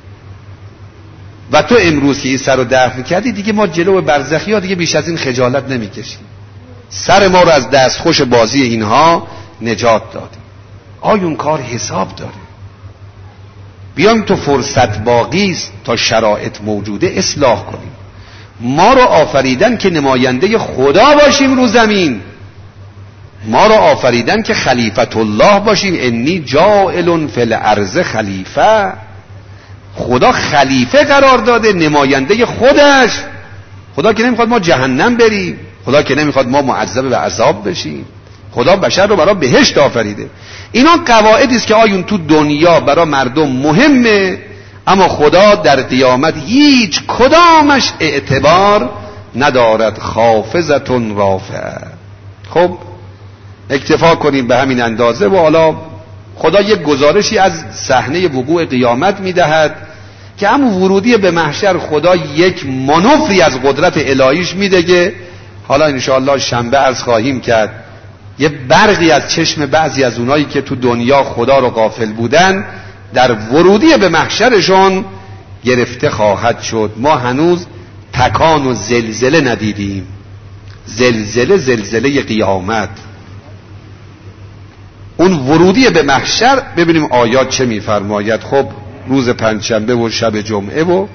و تو امروز که این سر رو دفن کردی، دیگه ما جلو برزخی ها دیگه بیش از این خجالت نمیکشیم، سر ما رو از دستخوش بازی اینها نجات دادیم. آیون کار حساب داره. بیایم تو فرصت باقی است تا شرایط موجوده اصلاح کنیم. ما رو آفریدن که نماینده خدا باشیم رو زمین، ما رو آفریدن که خلیفت الله باشیم. انی جاعل فی الارض خلیفه، خدا خلیفه قرار داده، نماینده خودش. خدا که نمیخواد ما جهنم بریم، خدا که نمیخواد ما معذب به عذاب بشیم، خدا بشر رو برای بهشت آفریده. اینا قواعدی است که آیون تو دنیا برای مردم مهمه، اما خدا در قیامت هیچ کدامش اعتبار ندارد. خافضتون رافعه. خب اکتفا کنیم به همین اندازه. و حالا خدا یک گزارشی از صحنه وقوع قیامت میدهد که همون ورودی به محشر خدا یک مانوری از قدرت الهیش میده. حالا انشاءالله شنبه عرض خواهیم کرد یه برقی از چشم بعضی از اونایی که تو دنیا خدا رو غافل بودن در ورودی به محشرشون گرفته خواهد شد. ما هنوز تکان و زلزله ندیدیم، زلزله زلزله قیامت، اون ورودی به محشر. ببینیم آیات چه میفرماید. خب روز پنجشنبه و شب جمعه و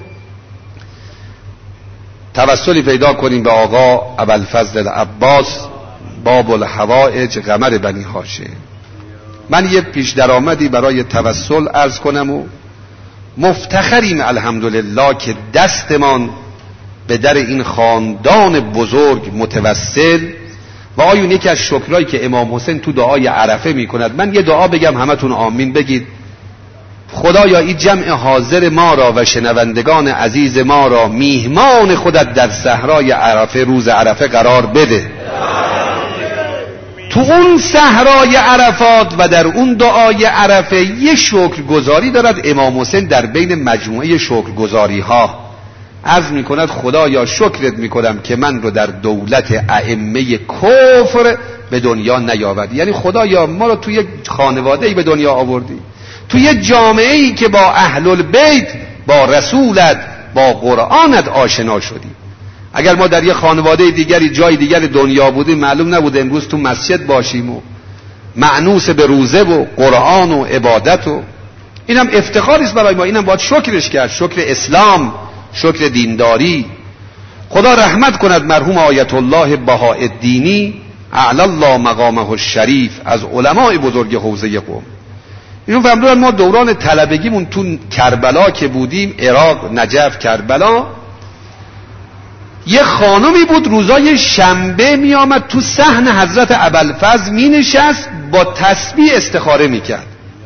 توسلی پیدا کنیم به آقا ابوالفضل العباس باب الحوائج قمر بنی هاشم. من یه پیش درآمدی برای توسل عرض کنم و مفتخریم الحمدلله که دستمان به در این خاندان بزرگ متوسل. و آیون یکی از شکرهایی که امام حسین تو دعای عرفه می کند، من یه دعا بگم همتون آمین بگید. خدایا این جمع حاضر ما را و شنوندگان عزیز ما را میهمان خودت در صحرای عرفه روز عرفه قرار بده. تو اون صحرای عرفات و در اون دعای عرفه یه شکرگزاری دارد امام حسین در بین مجموعه شکرگزاری ها. عرض می کند خدایا شکرت می کنم که من رو در دولت ائمه کفر به دنیا نیاوردی. یعنی خدایا ما رو توی خانواده ای به دنیا آوردی، توی جامعه ای که با اهل البیت، با رسولت، با قرآنت آشنا شدی. اگر ما در یه خانواده دیگری جای دیگر دنیا بودیم معلوم نبود امروز تو مسجد باشیم و معنوس به روزه و قرآن و عبادت. و اینم افتخاری است برای ما، اینم باید شکرش کرد، شکر اسلام، شکر دینداری. خدا رحمت کند مرحوم آیت الله بهاءالدینی اعلی الله مقامه الشریف، از علمای بزرگ حوزه قم. اینو فهمیدن ما دوران طلبگیمون تو کربلا که بودیم، عراق، نجف، کربلا، یه خانمی بود روزای شنبه می آمد تو صحن حضرت ابوالفضل می نشست، با تسبیح استخاره می کرد.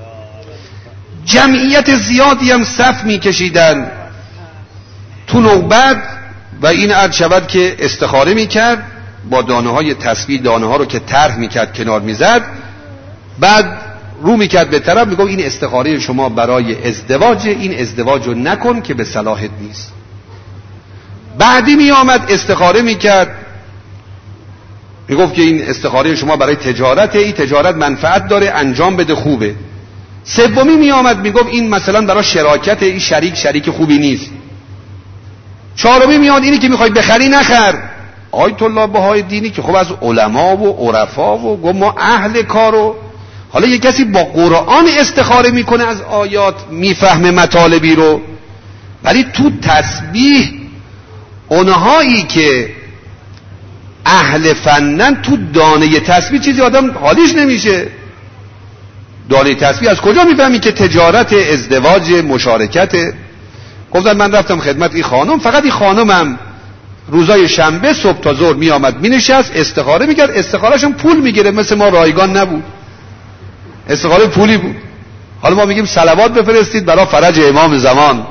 جمعیت زیادی هم صف می کشیدن تو نوبت و این عرض شود که استخاره می کرد با دانه های تسبیح، دانه ها رو که طرح می کرد کنار می زد، بعد رو می کرد به طرف می گفت این استخاره شما برای ازدواج، این ازدواج رو نکن که به صلاحت نیست. بعدی می آمد استخاره می کرد، می گفت که این استخاره شما برای تجارته، این تجارت منفعت داره، انجام بده، خوبه. سومی می آمد می گفت این مثلا برای شراکت، این شریک شریک خوبی نیست. چهارمی می آمد اینی که می خواهی بخری نخر. آیت الله بهای دینی که خب از علما و عرفا و گفت ما اهل کارو. حالا یک کسی با قرآن استخاره میکنه از آیات، میفهمه مطالبی رو، ولی تو تسبیح اونهایی که اهل فنن تو دانه تسبیح چیزی آدم حالیش نمیشه. دانه تسبیح از کجا میفهمی که تجارت، ازدواج، مشارکته؟ گفتم من رفتم خدمت این خانم، فقط این خانمم روزای شنبه صبح تا ظهر می آمد می نشست استخاره میکرد، استخارهشون پول میگیره، مثل ما رایگان نبود، استخاره پولی بود. حالا ما میگیم صلوات بفرستید برای فرج امام زمان.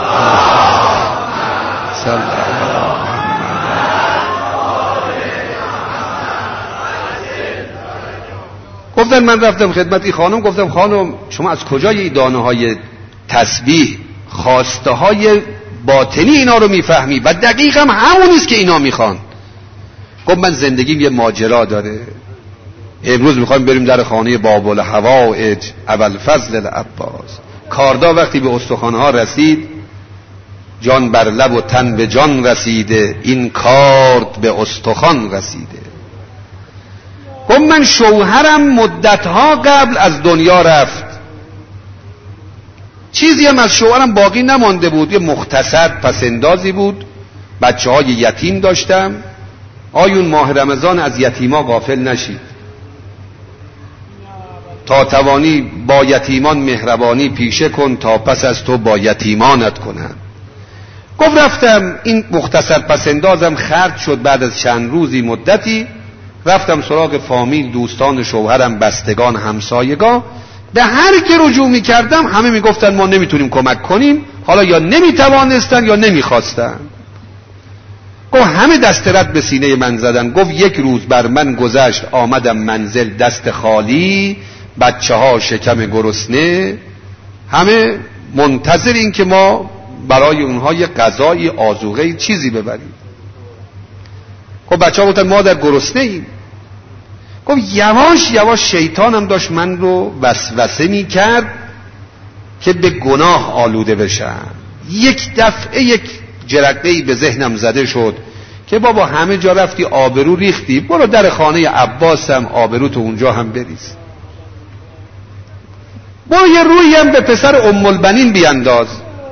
گفتن من رفتم خدمت این خانم، گفتم خانم شما از کجای این دانه های تسبیح خواسته های باطنی اینا رو میفهمی و دقیق هم همونیست که اینا میخوان؟ گفت من زندگیم یه ماجرا داره، امروز میخوایم بریم در خانه باب الحوائج ابوالفضل العباس. کاردا وقتی به استخوانها رسید، جان بر لب و تن به جان رسیده، این کارد به استخوان رسیده. گفت من شوهرم مدتها قبل از دنیا رفت، چیزی هم از شوهرم باقی نمانده بود، یه مختصر پسندازی بود، بچه های یتیم داشتم. آیون ماه رمضان از یتیما غافل نشید، تا توانی با یتیمان مهربانی پیشه کن، تا پس از تو با یتیمانت کنن. گفت رفتم این مختصر پسندازم خرج شد، بعد از چند روزی مدتی رفتم سراغ فامیل، دوستان شوهرم، بستگان، همسایگان. به هر که رجوع می کردم همه می گفتن ما نمیتونیم کمک کنیم، حالا یا نمی توانستن یا نمی خواستن. گفت همه دست رد به سینه من زدن. گفت یک روز بر من گذشت، آمدم منزل دست خالی، بچه ها شکم گرسنه، همه منتظر این که ما برای اونها یه غذای آذوقه چیزی ببریم. گفت بچه ها گفتن ما در گرسنه ایم. گفت یواش یواش شیطانم داشت من رو وسوسه می کرد که به گناه آلوده بشم. یک دفعه یک جرقه‌ای به ذهنم زده شد که بابا همه جا رفتی آبرو ریختی، برو در خانه عباس هم آبرو تو اونجا هم بریز، برو یه رویی هم به پسر ام البنین بیانداز.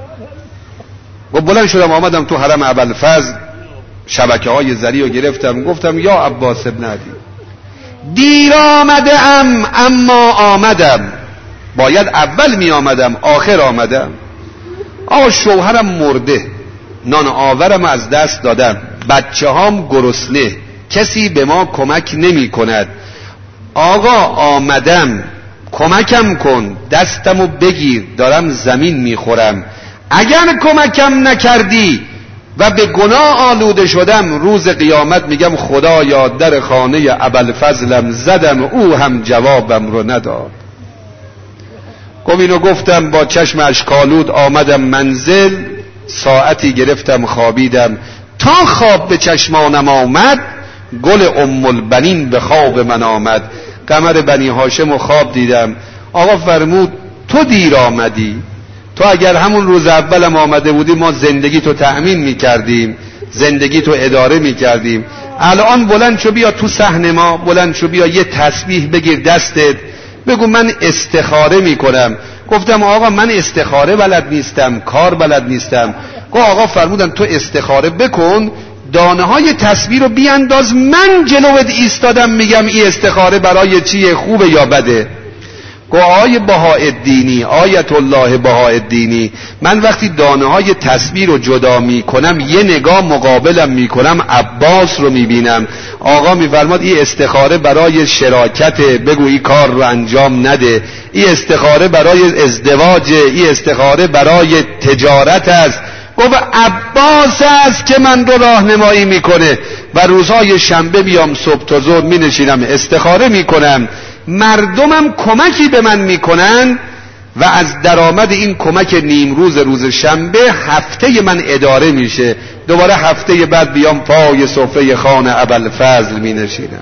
و بلند شدم آمدم تو حرم ابوالفضل، شبکه های زری رو گرفتم، گفتم یا عباس ابن عدی، دیر آمده ام اما آمدم، باید اول می آمدم آخر آمدم. آقا شوهرم مرده، نان آورم از دست دادم، بچه هام گرسنه، کسی به ما کمک نمی کند. آقا آمدم کمکم کن، دستمو بگیر، دارم زمین می خورم. اگر کمکم نکردی و به گناه آلوده شدم، روز قیامت میگم خدایا در خانه ابوالفضلم زدم، او هم جوابم رو نداد. گفت اینو گفتم با چشم اشکالود آمدم منزل، ساعتی گرفتم خوابیدم، تا خواب به چشمانم آمد، گل ام البنین به خواب من آمد. قمر بنی هاشم و خواب دیدم. آقا فرمود تو دیر آمدی، تو اگر همون روز اولم آمده بودی ما زندگی تو تأمین میکردیم، زندگی تو اداره میکردیم. الان بلند شو بیا تو صحن ما، بلند شو بیا یه تسبیح بگیر دستت، بگو من استخاره میکنم. گفتم آقا من استخاره بلد نیستم، کار بلد نیستم. گفت آقا فرمودن تو استخاره بکن، دانه های تسبیح رو بیانداز، من جلوت ایستادم میگم این استخاره برای چیه، خوبه یا بده. گو آیه بهاءالدینی، آیت الله بهاءالدینی، من وقتی دانه های تسبیح رو جدا میکنم یه نگاه مقابلم میکنم عباس رو میبینم، آقا میفرماد این استخاره برای شراکت، بگو این کار رو انجام نده، این استخاره برای ازدواج، این استخاره برای تجارت است. گفت عباس است که من رو راهنمایی میکنه و روزهای شنبه بیام صبح تا ظهر می نشینم استخاره میکنم، مردمم کمکی به من میکنن و از درآمد این کمک نیم روز روز شنبه هفته من اداره میشه، دوباره هفته بعد بیام پای سفره خان ابوالفضل می نشینم.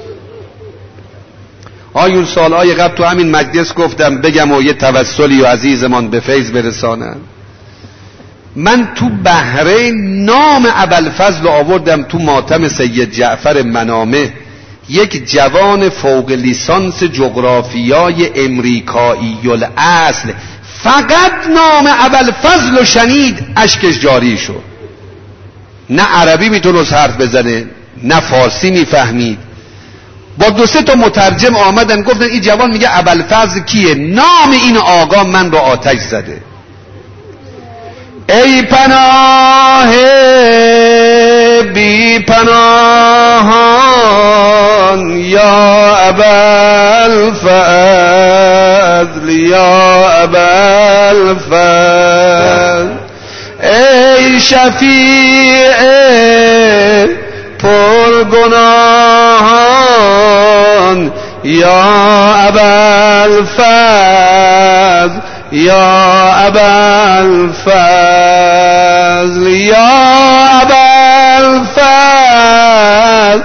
آیون سالهای قبل تو همین مجلس گفتم بگم و یه توسلی و عزیزمان به فیض برسانم، من تو بحرین نام ابوالفضل آوردم تو ماتم سید جعفر منامه، یک جوان فوق لیسانس جغرافیای امریکایی الاصل فقط نام ابوالفضل رو شنید اشکش جاری شد، نه عربی میتونست حرف بزنه نه فارسی میفهمید، با دو سه تا مترجم آمدن گفتن این جوان میگه ابوالفضل کیه، نام این آقا من رو آتش زده. ای پناه بی پناهان یا ابوالفضل، یا ابوالفضل، ای شفیع پرگناهان یا ابوالفضل، یا ابوالفضل، یا ابوالفضل.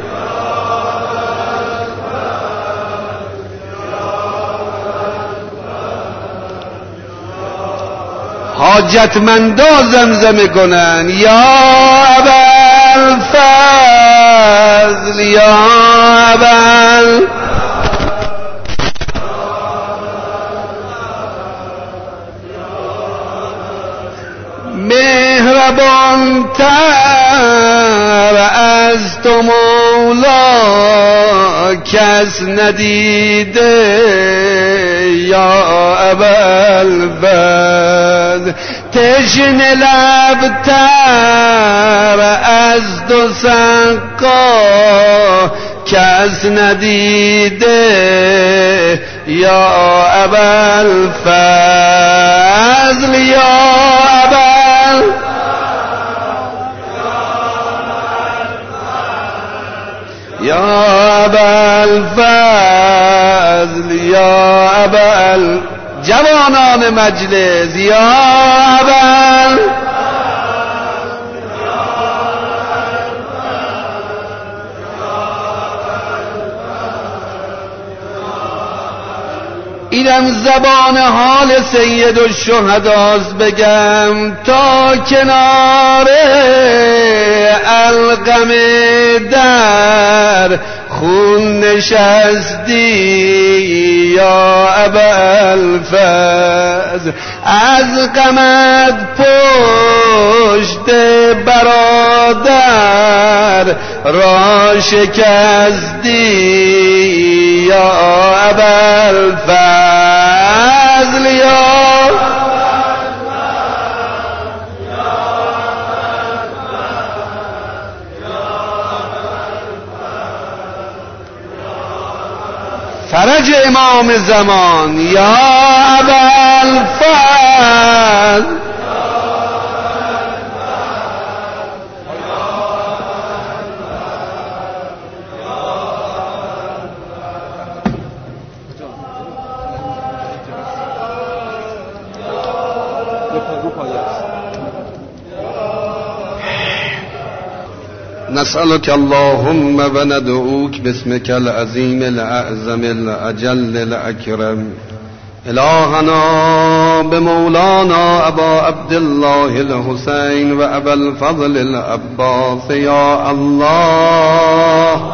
حاجتمندا زمزمه کنن یا ابوالفضل، یا ابوالفضل. مهربان تر از تو مولا کس ندیده یا ابوالفضل، تشنه لب تر از دو سقا کس ندیده یا ابوالفضل، یا ابوالفضل، یا ابوالفضل، یا ابوال جوانان مجلس، یا ابوال اینم زبان حال سید الشهداست بگم تا کنار القم در خون نشستی یا ابوالفضل، از غمت پشت برادر را شکستی یا ابوالفضل، یا فرج امام زمان یا ابوالفضل. نسألك اللهم وندعوك باسمك العظيم الأعظم الأجل الأكرم إلهنا بمولانا أبا عبد الله الحسين وأبا الفضل العباس يا الله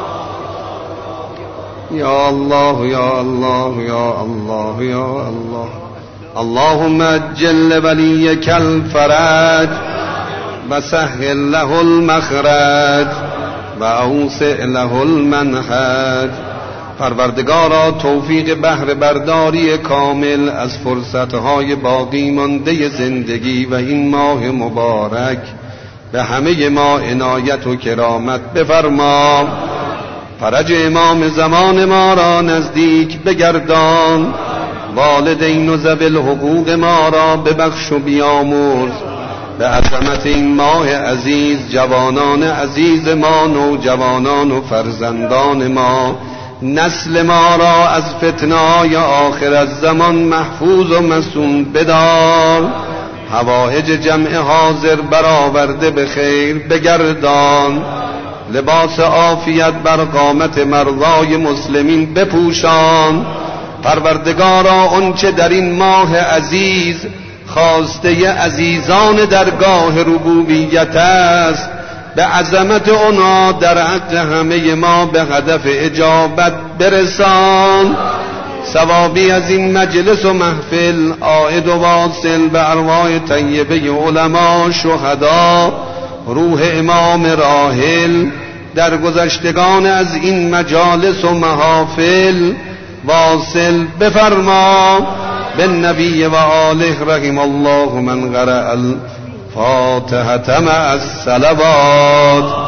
يا الله يا الله يا الله يا الله. اللهم اجل لوليك الفرج و سهل له المخرج و اوسع له المنهج. پروردگارا توفیق بهره برداری کامل از فرصتهای باقی مانده زندگی و این ماه مبارک به همه ما عنایت و کرامت بفرما. فرج امام زمان ما را نزدیک بگردان، والدین و ذوی الحقوق ما را ببخش و بیامرز. به عظمت این ماه عزیز جوانان عزیز ما، نوجوانان و فرزندان ما، نسل ما را از فتنه‌های آخر از زمان محفوظ و مصون بدار. حوائج جمع حاضر برآورده به خیر بگردان. لباس عافیت بر قامت مرضای مسلمین بپوشان. پروردگارا آنچه در این ماه عزیز خواسته عزیزان درگاه ربوبیت است، به عظمت آنها در حق همه ما به هدف اجابت برسان. ثوابی از این مجلس و محفل عائد و واصل به ارواح طیبه علما، شهدا، روح امام راحل، درگذشتگان از این مجالس و محافل واصل بفرما. بالنبی و آله رحم الله من قرأ الفاتحة مع الصلوات.